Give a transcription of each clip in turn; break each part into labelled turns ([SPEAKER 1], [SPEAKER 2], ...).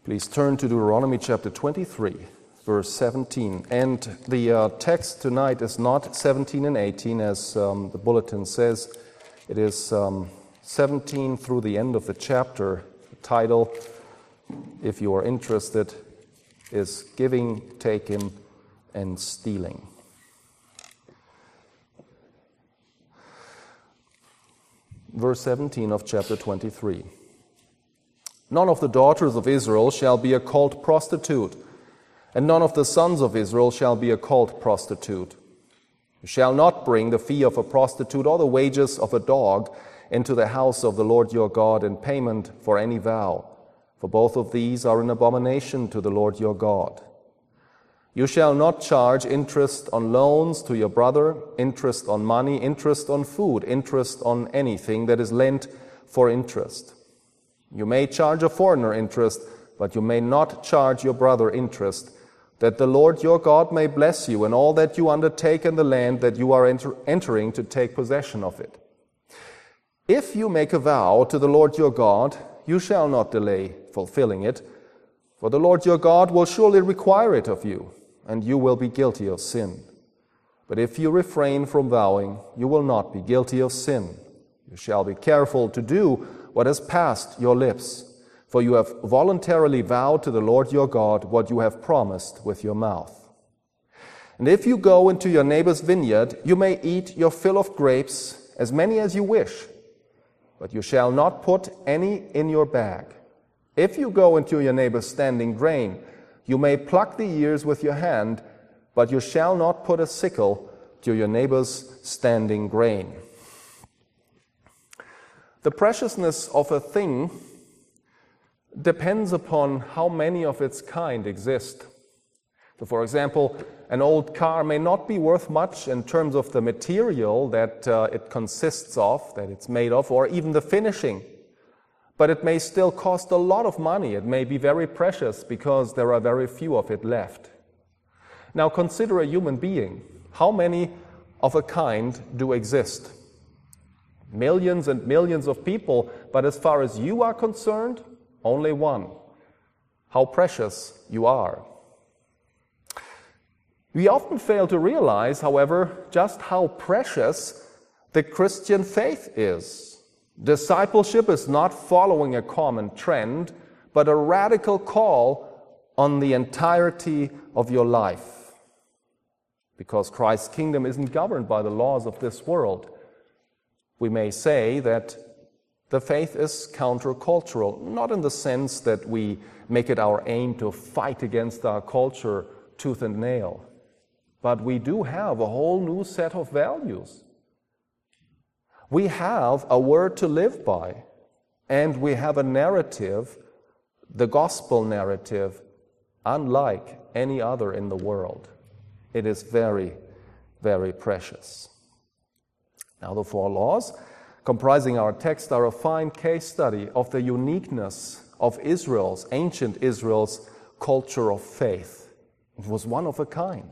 [SPEAKER 1] Please turn to Deuteronomy chapter 23, verse 17. And the text tonight is not 17 and 18, as the bulletin says. It is 17 through the end of the chapter. The title, if you are interested, is Giving, Taking, and Stealing. Verse 17 of chapter 23. None of the daughters of Israel shall be a called prostitute, and none of the sons of Israel shall be a called prostitute. You shall not bring the fee of a prostitute or the wages of a dog into the house of the Lord your God in payment for any vow, for both of these are an abomination to the Lord your God. You shall not charge interest on loans to your brother, interest on money, interest on food, interest on anything that is lent for interest. You may charge a foreigner interest, but you may not charge your brother interest, that the Lord your God may bless you in all that you undertake in the land that you are entering to take possession of it. If you make a vow to the Lord your God, you shall not delay fulfilling it, for the Lord your God will surely require it of you, and you will be guilty of sin. But if you refrain from vowing, you will not be guilty of sin. You shall be careful to do what has passed your lips, for you have voluntarily vowed to the Lord your God what you have promised with your mouth. And if you go into your neighbor's vineyard, you may eat your fill of grapes, as many as you wish, but you shall not put any in your bag. If you go into your neighbor's standing grain, you may pluck the ears with your hand, but you shall not put a sickle to your neighbor's standing grain. The preciousness of a thing depends upon how many of its kind exist. So, for example, an old car may not be worth much in terms of the material that it consists of, that it's made of, or even the finishing. But it may still cost a lot of money. It may be very precious because there are very few of it left. Now consider a human being. How many of a kind do exist? Millions and millions of people, but as far as you are concerned, only one. How precious you are. We often fail to realize, however, just how precious the Christian faith is. Discipleship is not following a common trend, but a radical call on the entirety of your life. Because Christ's kingdom isn't governed by the laws of this world. We may say that the faith is countercultural, not in the sense that we make it our aim to fight against our culture tooth and nail, but we do have a whole new set of values. We have a word to live by, and we have a narrative, the gospel narrative, unlike any other in the world. It is very, very precious. Now, the four laws comprising our text are a fine case study of the uniqueness of ancient Israel's culture of faith. It was one of a kind.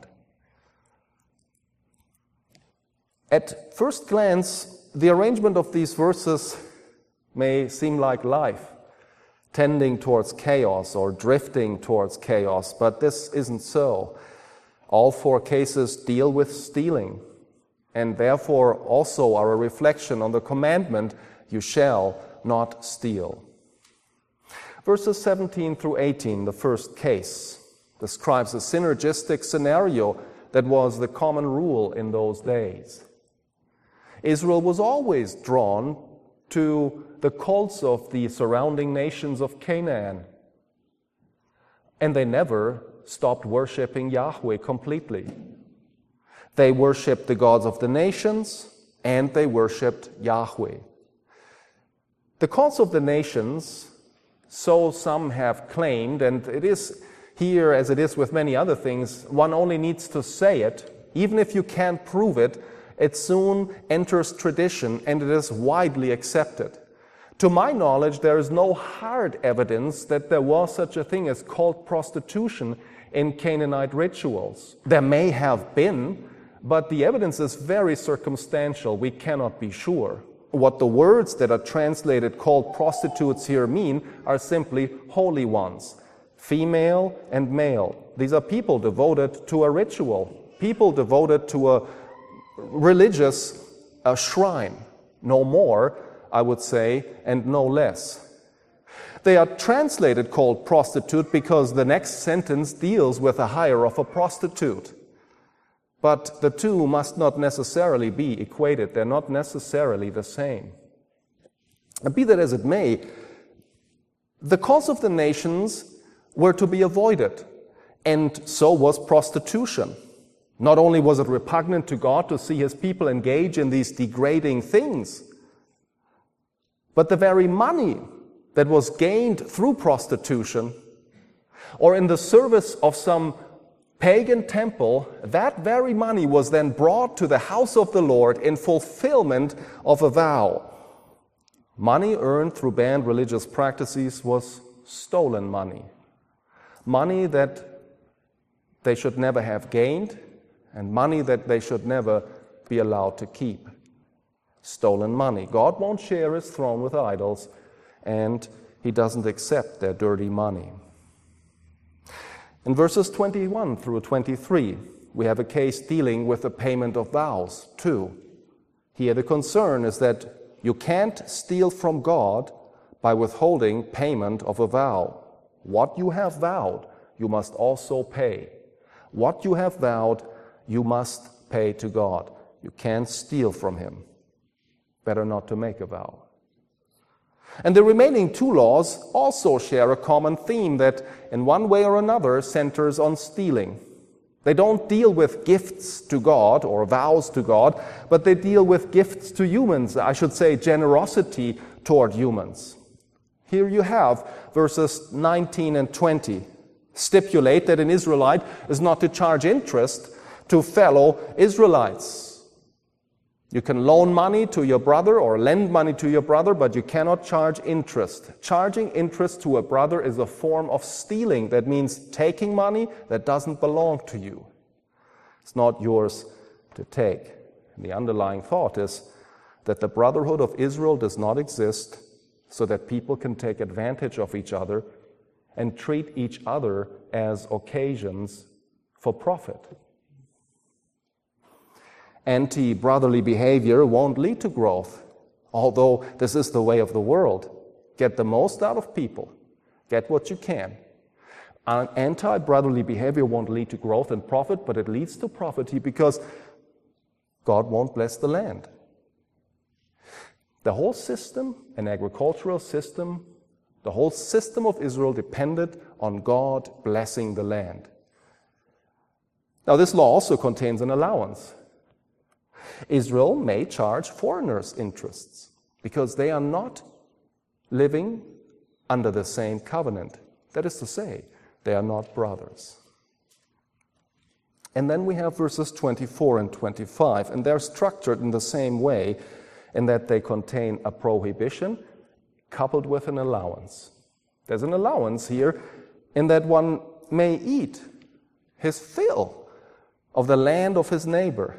[SPEAKER 1] At first glance, the arrangement of these verses may seem like life, tending towards chaos or drifting towards chaos, but this isn't so. All four cases deal with stealing, and therefore also are a reflection on the commandment, you shall not steal. Verses 17 through 18, the first case, describes a synergistic scenario that was the common rule in those days. Israel was always drawn to the cults of the surrounding nations of Canaan, and they never stopped worshiping Yahweh completely. They worshipped the gods of the nations, and they worshipped Yahweh. The cults of the nations, so some have claimed, and it is here, as it is with many other things, one only needs to say it. Even if you can't prove it, it soon enters tradition, and it is widely accepted. To my knowledge, there is no hard evidence that there was such a thing as cult prostitution in Canaanite rituals. There may have been, but the evidence is very circumstantial. We cannot be sure. What the words that are translated called prostitutes here mean are simply holy ones, female and male. These are people devoted to a ritual, people devoted to a religious shrine. No more, I would say, and no less. They are translated called prostitute because the next sentence deals with the hire of a prostitute. But the two must not necessarily be equated. They're not necessarily the same. And be that as it may, the cause of the nations were to be avoided, and so was prostitution. Not only was it repugnant to God to see His people engage in these degrading things, but the very money that was gained through prostitution or in the service of some pagan temple, that very money was then brought to the house of the Lord in fulfillment of a vow. Money earned through banned religious practices was stolen money. Money that they should never have gained, and money that they should never be allowed to keep. Stolen money. God won't share His throne with idols, and He doesn't accept their dirty money. In verses 21 through 23, we have a case dealing with the payment of vows, too. Here the concern is that you can't steal from God by withholding payment of a vow. What you have vowed, you must also pay. What you have vowed, you must pay to God. You can't steal from Him. Better not to make a vow. And the remaining two laws also share a common theme that, in one way or another, centers on stealing. They don't deal with gifts to God or vows to God, but they deal with gifts to humans, I should say generosity toward humans. Here you have verses 19 and 20. Stipulate that an Israelite is not to charge interest to fellow Israelites. You can loan money to your brother or lend money to your brother, but you cannot charge interest. Charging interest to a brother is a form of stealing. That means taking money that doesn't belong to you. It's not yours to take. And the underlying thought is that the brotherhood of Israel does not exist so that people can take advantage of each other and treat each other as occasions for profit. Anti-brotherly behavior won't lead to growth, although this is the way of the world. Get the most out of people. Get what you can. Anti-brotherly behavior won't lead to growth and profit, but it leads to poverty because God won't bless the land. The whole system, an agricultural system, the whole system of Israel depended on God blessing the land. Now, this law also contains an allowance. Israel may charge foreigners interests because they are not living under the same covenant. That is to say, they are not brothers. And then we have verses 24 and 25, and they're structured in the same way in that they contain a prohibition coupled with an allowance. There's an allowance here in that one may eat his fill of the land of his neighbor.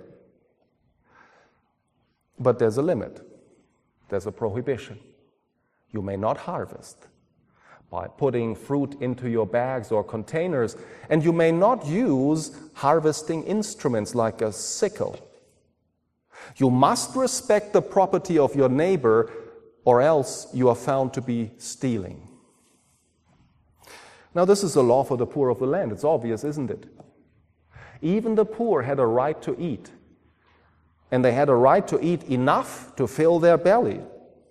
[SPEAKER 1] But there's a limit. There's a prohibition. You may not harvest by putting fruit into your bags or containers, and you may not use harvesting instruments like a sickle. You must respect the property of your neighbor, or else you are found to be stealing. Now, this is a law for the poor of the land. It's obvious, isn't it? Even the poor had a right to eat. And they had a right to eat enough to fill their belly.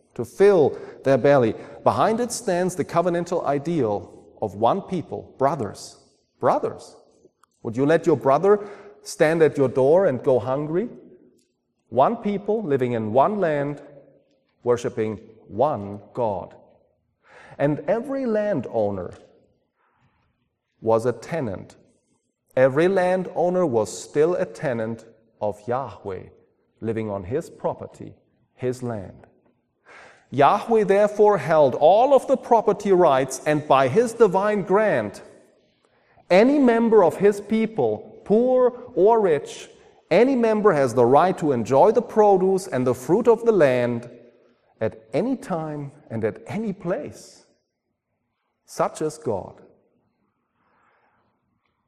[SPEAKER 1] Behind it stands the covenantal ideal of one people, brothers. Brothers. Would you let your brother stand at your door and go hungry? One people living in one land, worshiping one God. And every landowner was a tenant. Every landowner was still a tenant of Yahweh, living on His property, His land. Yahweh therefore held all of the property rights, and by His divine grant, any member of His people, poor or rich, any member has the right to enjoy the produce and the fruit of the land at any time and at any place. Such is God.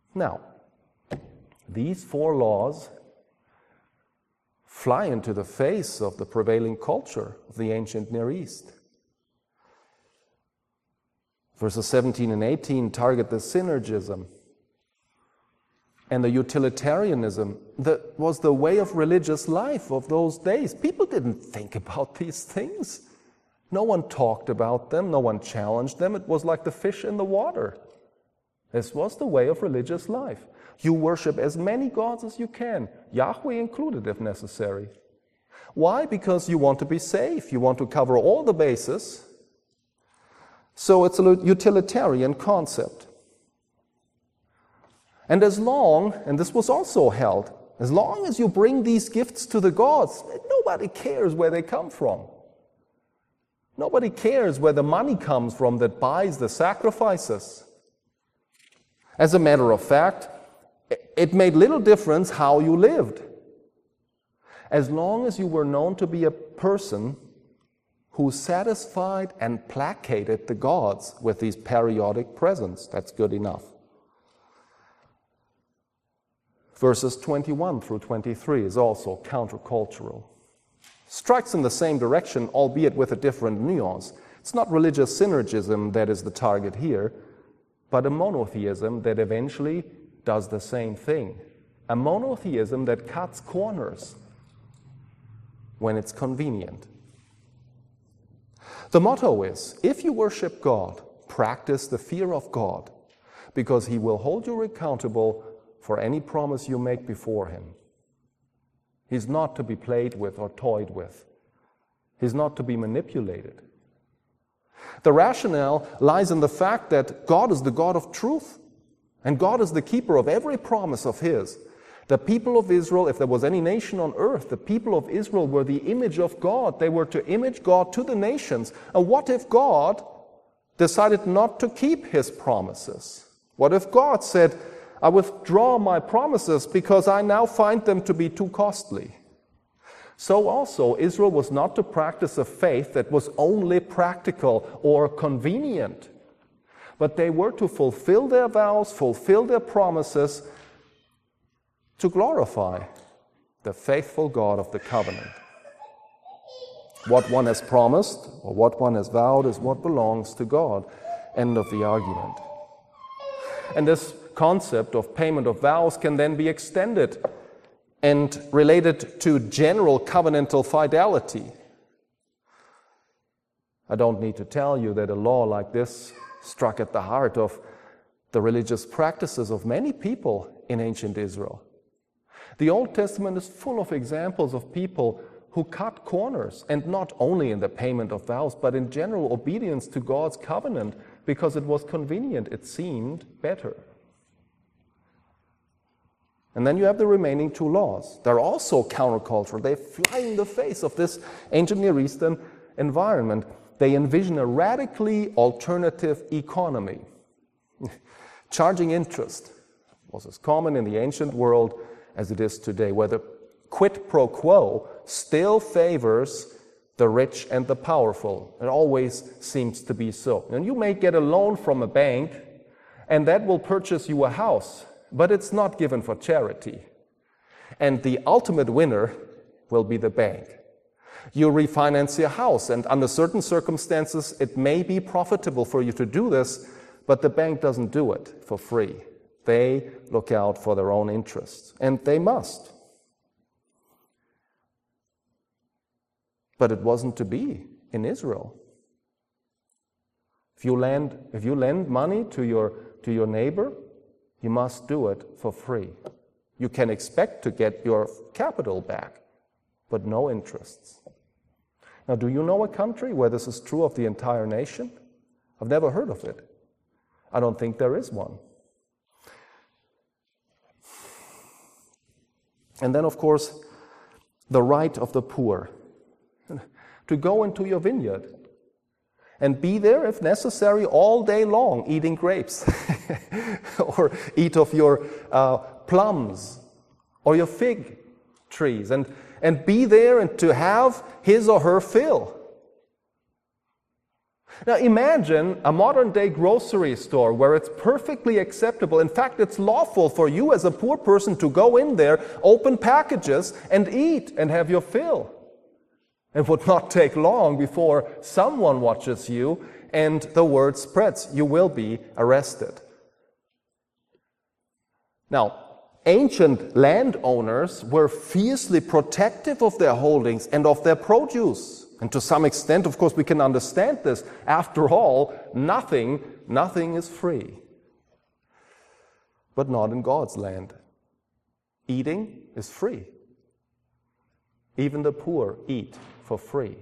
[SPEAKER 1] Now, these 4 laws fly into the face of the prevailing culture of the ancient Near East. Verses 17 and 18 target the synergism and the utilitarianism that was the way of religious life of those days. People didn't think about these things. No one talked about them. No one challenged them. It was like the fish in the water. This was the way of religious life. You worship as many gods as you can, Yahweh included if necessary. Why? Because you want to be safe. You want to cover all the bases. So it's a utilitarian concept. And as long, and this was also held, as long as you bring these gifts to the gods, nobody cares where they come from. Nobody cares where the money comes from that buys the sacrifices. As a matter of fact, it made little difference how you lived, as long as you were known to be a person who satisfied and placated the gods with these periodic presents. That's good enough. Verses 21 through 23 is also countercultural. Strikes in the same direction, albeit with a different nuance. It's not religious synergism that is the target here, but a monotheism that eventually does the same thing. A monotheism that cuts corners when it's convenient. The motto is, if you worship God, practice the fear of God, because He will hold you accountable for any promise you make before Him. He's not to be played with or toyed with. He's not to be manipulated. The rationale lies in the fact that God is the God of truth, and God is the keeper of every promise of His. The people of Israel, if there was any nation on earth, the people of Israel were the image of God. They were to image God to the nations. And what if God decided not to keep His promises? What if God said, I withdraw my promises because I now find them to be too costly? So also, Israel was not to practice a faith that was only practical or convenient, but they were to fulfill their vows, fulfill their promises, to glorify the faithful God of the covenant. What one has promised or what one has vowed is what belongs to God. End of the argument. And this concept of payment of vows can then be extended and related to general covenantal fidelity. I don't need to tell you that a law like this struck at the heart of the religious practices of many people in ancient Israel. The Old Testament is full of examples of people who cut corners, and not only in the payment of vows, but in general obedience to God's covenant, because it was convenient, it seemed better. And then you have the remaining 2 laws. They're also countercultural. They fly in the face of this ancient Near Eastern environment. They envision a radically alternative economy. Charging interest was as common in the ancient world as it is today, where the quid pro quo still favors the rich and the powerful. It always seems to be so. And you may get a loan from a bank, and that will purchase you a house, but it's not given for charity. And the ultimate winner will be the bank. You refinance your house, and under certain circumstances, it may be profitable for you to do this, but the bank doesn't do it for free. They look out for their own interests, and they must. But it wasn't to be in Israel. If you lend money to your neighbor, you must do it for free. You can expect to get your capital back, but no interests. Now, do you know a country where this is true of the entire nation? I've never heard of it. I don't think there is one. And then, of course, the right of the poor to go into your vineyard and be there, if necessary, all day long eating grapes or eat of your plums or your fig trees and be there and to have his or her fill. Now imagine a modern-day grocery store where it's perfectly acceptable. In fact, it's lawful for you as a poor person to go in there, open packages, and eat and have your fill. It would not take long before someone watches you and the word spreads. You will be arrested. Now, ancient landowners were fiercely protective of their holdings and of their produce. And to some extent, of course, we can understand this. After all, nothing is free. But not in God's land. Eating is free. Even the poor eat for free.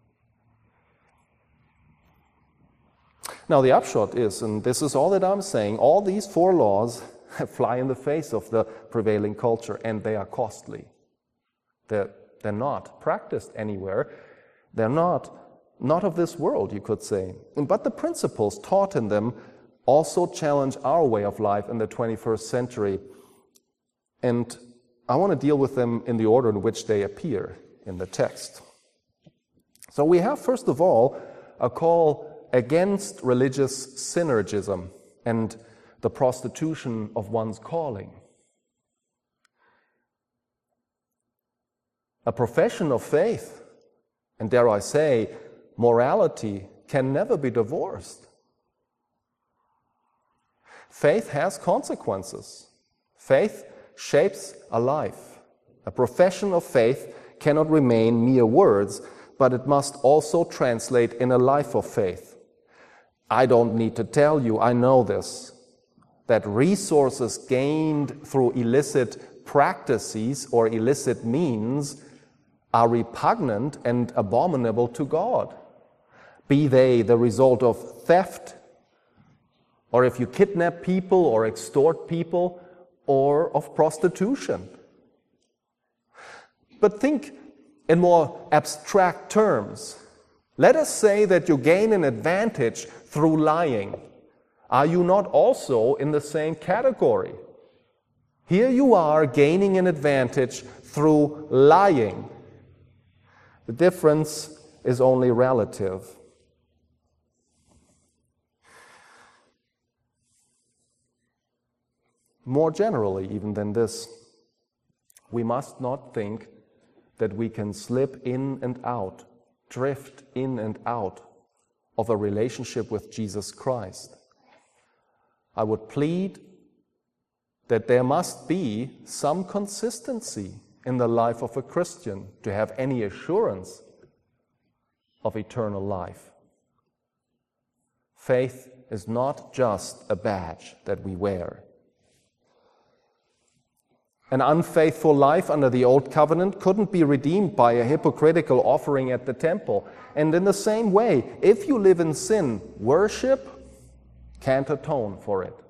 [SPEAKER 1] Now the upshot is, and this is all that I'm saying, all these 4 laws fly in the face of the prevailing culture, and they are costly. They're not practiced anywhere. They're not of this world, you could say. But the principles taught in them also challenge our way of life in the 21st century. And I want to deal with them in the order in which they appear in the text. So we have, first of all, a call against religious synergism and the prostitution of one's calling. A profession of faith, and dare I say, morality, can never be divorced. Faith has consequences. Faith shapes a life. A profession of faith cannot remain mere words, but it must also translate in a life of faith. I don't need to tell you, I know this, that resources gained through illicit practices or illicit means are repugnant and abominable to God. Be they the result of theft, or if you kidnap people or extort people, or of prostitution. But think in more abstract terms. Let us say that you gain an advantage through lying. Are you not also in the same category? Here you are gaining an advantage through lying. The difference is only relative. More generally, even than this, we must not think that we can slip in and out, drift in and out of a relationship with Jesus Christ. I would plead that there must be some consistency in the life of a Christian to have any assurance of eternal life. Faith is not just a badge that we wear. An unfaithful life under the Old Covenant couldn't be redeemed by a hypocritical offering at the temple. And in the same way, if you live in sin, worship can't atone for it.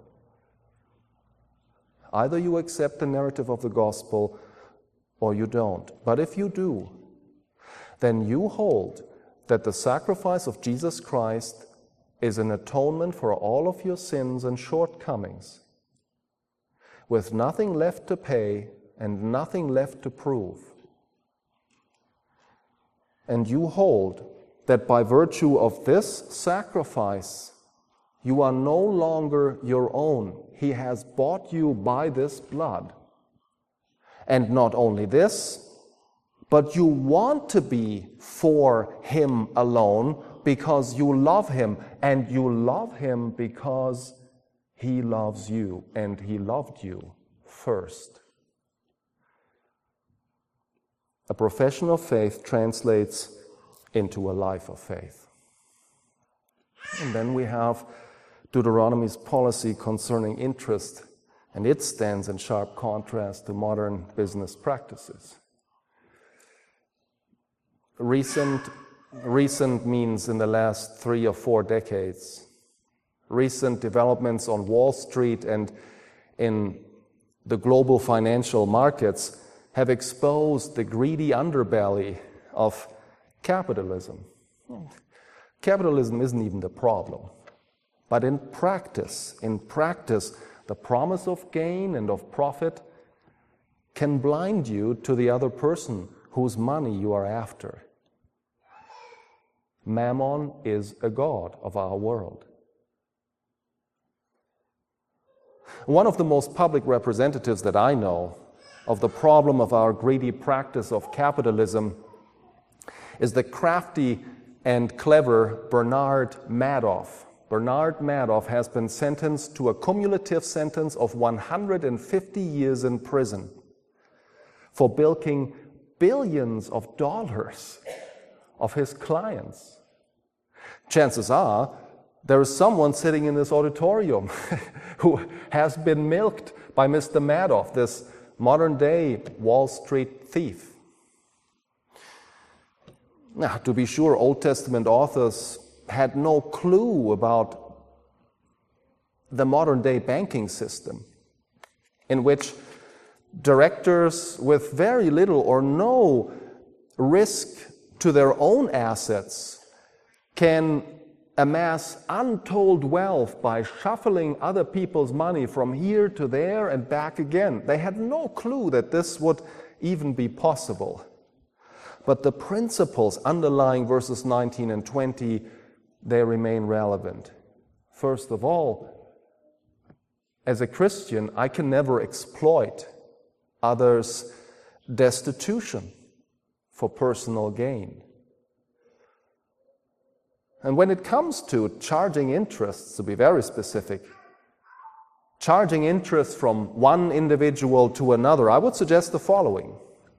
[SPEAKER 1] Either you accept the narrative of the gospel or you don't. But if you do, then you hold that the sacrifice of Jesus Christ is an atonement for all of your sins and shortcomings, with nothing left to pay and nothing left to prove. And you hold that by virtue of this sacrifice, you are no longer your own. He has bought you by this blood. And not only this, but you want to be for Him alone because you love Him, and you love Him because He loves you, and He loved you first. A profession of faith translates into a life of faith. And then we have Deuteronomy's policy concerning interest, and it stands in sharp contrast to modern business practices. Recent means in the last 3 or 4 decades. Recent developments on Wall Street and in the global financial markets have exposed the greedy underbelly of capitalism. Capitalism isn't even the problem. But in practice, the promise of gain and of profit can blind you to the other person whose money you are after. Mammon is a god of our world. One of the most public representatives that I know of the problem of our greedy practice of capitalism is the crafty and clever Bernard Madoff. Bernard Madoff has been sentenced to a cumulative sentence of 150 years in prison for bilking billions of dollars of his clients. Chances are there is someone sitting in this auditorium who has been milked by Mr. Madoff, this modern-day Wall Street thief. Now, to be sure, Old Testament authors had no clue about the modern-day banking system, in which directors with very little or no risk to their own assets can amass untold wealth by shuffling other people's money from here to there and back again. They had no clue that this would even be possible. But the principles underlying verses 19 and 20, they remain relevant. First of all, as a Christian, I can never exploit others' destitution for personal gain. And when it comes to charging interests, to be very specific, charging interest from one individual to another, I would suggest the following.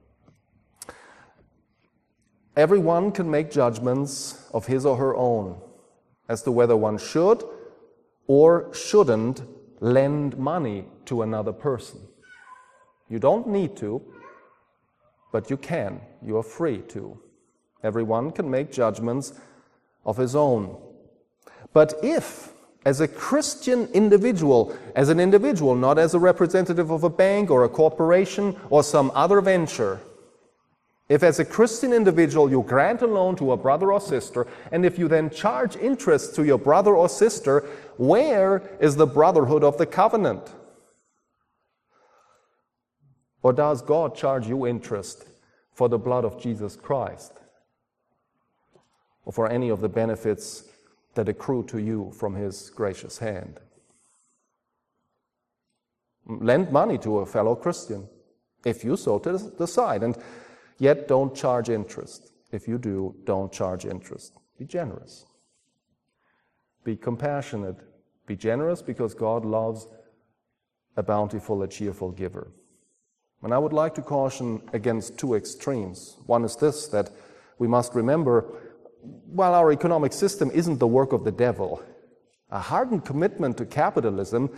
[SPEAKER 1] Everyone can make judgments of his or her own as to whether one should or shouldn't lend money to another person. You don't need to, but you can. You are free to. Everyone can make judgments of his own. But if, as a Christian individual, not as a representative of a bank or a corporation or some other venture, if as a Christian individual you grant a loan to a brother or sister, and if you then charge interest to your brother or sister, where is the brotherhood of the covenant? Or does God charge you interest for the blood of Jesus Christ? Or for any of the benefits that accrue to you from His gracious hand? Lend money to a fellow Christian, if you so decide, and yet don't charge interest. If you do, don't charge interest. Be generous. Be compassionate. Be generous because God loves a bountiful, a cheerful giver. And I would like to caution against two extremes. One is this, that we must remember, while our economic system isn't the work of the devil, a hardened commitment to capitalism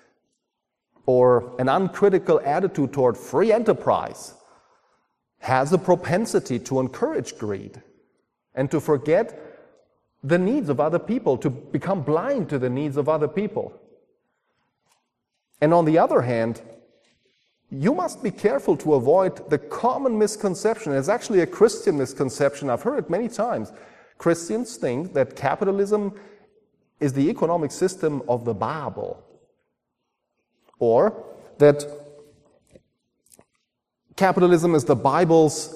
[SPEAKER 1] or an uncritical attitude toward free enterprise has a propensity to encourage greed and to forget the needs of other people, to become blind to the needs of other people. And on the other hand, you must be careful to avoid the common misconception. It's actually a Christian misconception. I've heard it many times. Christians think that capitalism is the economic system of the Bible, or that capitalism is the Bible's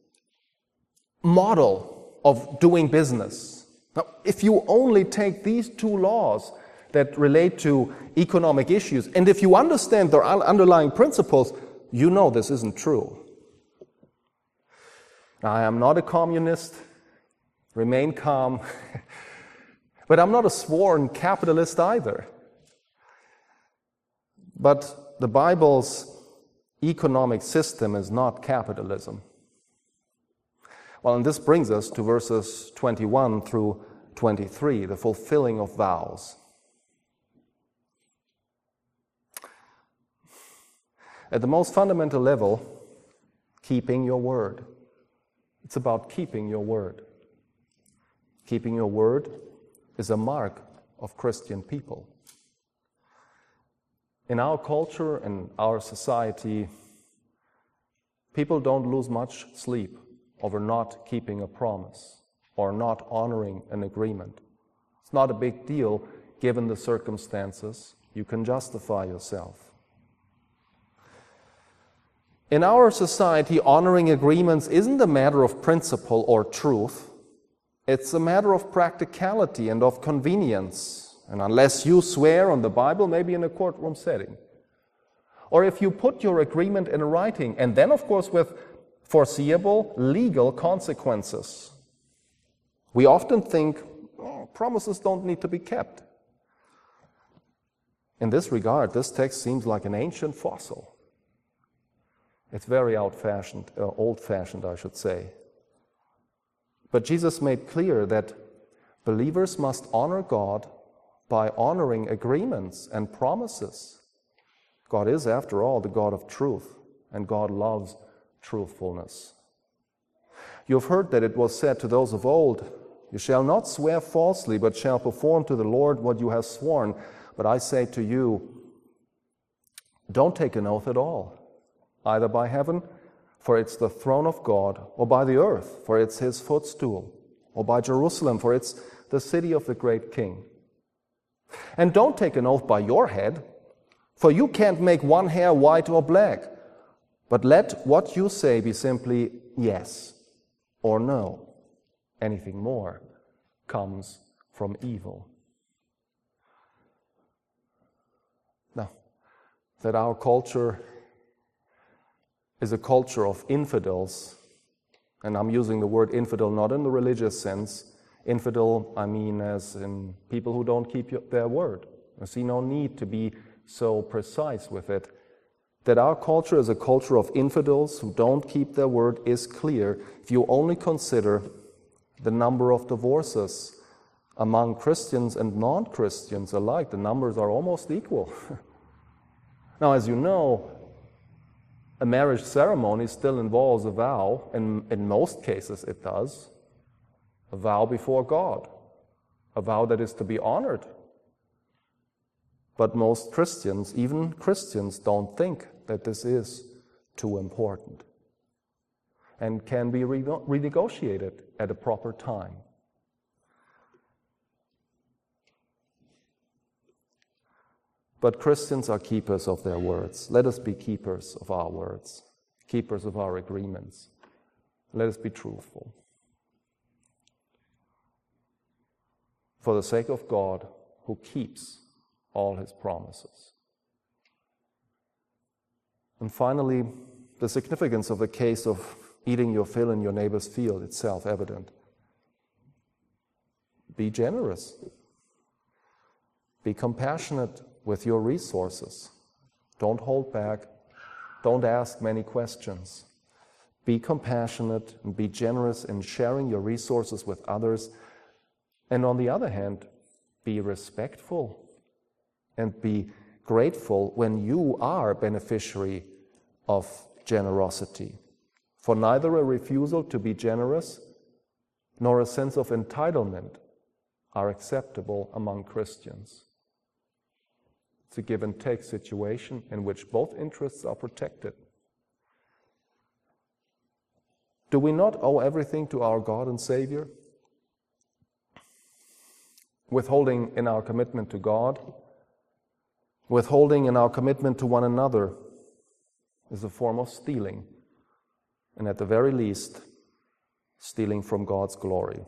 [SPEAKER 1] model of doing business. Now, if you only take these two laws that relate to economic issues, and if you understand their underlying principles, you know this isn't true. Now, I am not a communist, remain calm, but I'm not a sworn capitalist either. But the Bible's economic system is not capitalism. Well, and this brings us to verses 21 through 23, the fulfilling of vows. At the most fundamental level, keeping your word. It's about keeping your word. Keeping your word is a mark of Christian people. In our culture and our society, people don't lose much sleep over not keeping a promise or not honoring an agreement. It's not a big deal given the circumstances. You can justify yourself. In our society, honoring agreements isn't a matter of principle or truth. It's a matter of practicality and of convenience. And unless you swear on the Bible, maybe in a courtroom setting. Or if you put your agreement in writing, and then, of course, with foreseeable legal consequences. We often think, promises don't need to be kept. In this regard, this text seems like an ancient fossil. It's very old-fashioned, I should say. But Jesus made clear that believers must honor God by honoring agreements and promises. God is, after all, the God of truth, and God loves truthfulness. You have heard that it was said to those of old, "You shall not swear falsely, but shall perform to the Lord what you have sworn." But I say to you, don't take an oath at all, either by heaven, for it's the throne of God, or by the earth, for it's his footstool, or by Jerusalem, for it's the city of the great King. And don't take an oath by your head, for you can't make one hair white or black, but let what you say be simply yes or no. Anything more comes from evil. Now, that our culture is a culture of infidels, and I'm using the word infidel not in the religious sense. Infidel, I mean as in people who don't keep their word. I see no need to be so precise with it. That our culture is a culture of infidels who don't keep their word is clear if you only consider the number of divorces among Christians and non-Christians alike. The numbers are almost equal. Now, as you know, a marriage ceremony still involves a vow, and in most cases it does. A vow before God, a vow that is to be honored. But most Christians, even Christians, don't think that this is too important and can be renegotiated at a proper time. But Christians are keepers of their words. Let us be keepers of our words, keepers of our agreements. Let us be truthful. For the sake of God, who keeps all his promises. And finally, the significance of the case of eating your fill in your neighbor's field, it's self-evident. Be generous. Be compassionate with your resources. Don't hold back. Don't ask many questions. Be compassionate and be generous in sharing your resources with others. And on the other hand, be respectful and be grateful when you are beneficiary of generosity. For neither a refusal to be generous nor a sense of entitlement are acceptable among Christians. It's a give and take situation in which both interests are protected. Do we not owe everything to our God and Savior? Withholding in our commitment to God, withholding in our commitment to one another is a form of stealing, and at the very least, stealing from God's glory.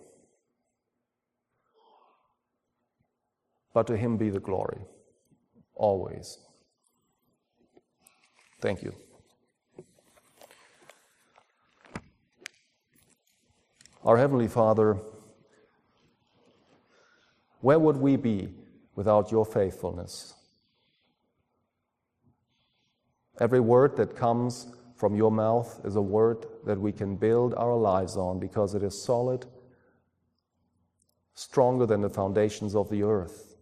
[SPEAKER 1] But to him be the glory, always. Thank you. Our Heavenly Father, where would we be without your faithfulness? Every word that comes from your mouth is a word that we can build our lives on because it is solid, stronger than the foundations of the earth.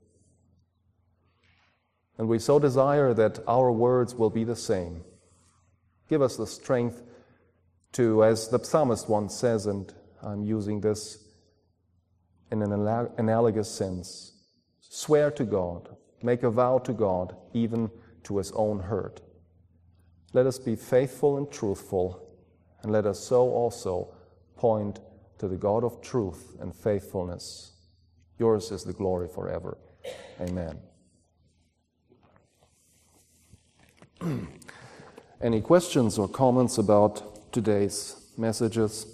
[SPEAKER 1] And we so desire that our words will be the same. Give us the strength to, as the psalmist once says, and I'm using this in an analogous sense, swear to God, make a vow to God, even to his own hurt. Let us be faithful and truthful, and let us so also point to the God of truth and faithfulness. Yours is the glory forever. Amen. Any questions or comments about today's messages?